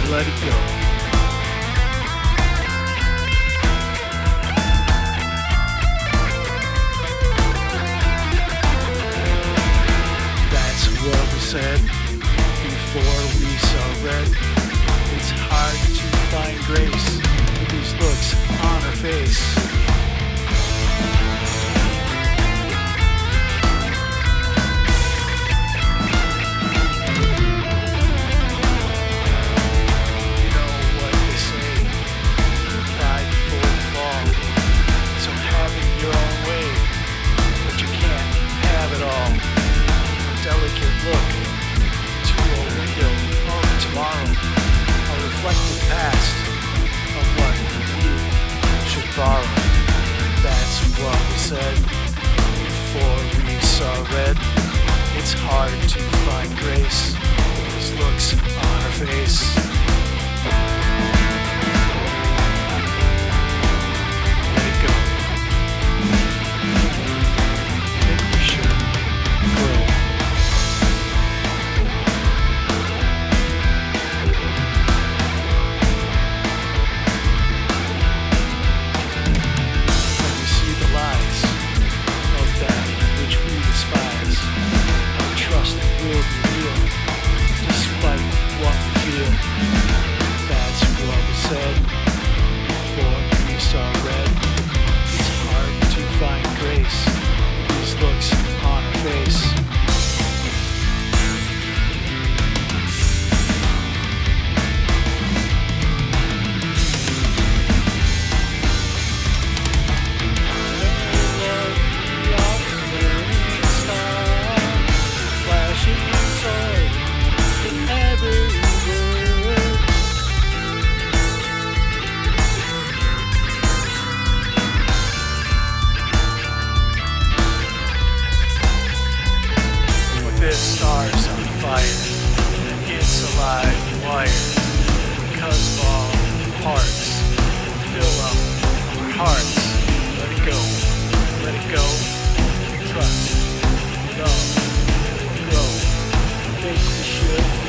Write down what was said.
Let it go. That's what we said before we saw red. It's hard to find grace with these looks on her face. You know what they say, pride before the fall. So have it your own way, but you can't have it all. Delicate look to a window of tomorrow, a reflected past of what you should borrow. That's what we said before we saw red. It's hard to find grace with these looks on her face. Let it go. Make me sure grow. When we see the lies of that which we despise, our trust will be real, despite what we feel. That's what we said before we saw red. It's hard to find grace with these looks on her face. This star's on fire, it's a live wire, because of all the parts that fill up our hearts. Let it go, let it go, trust, love, grow, think we should.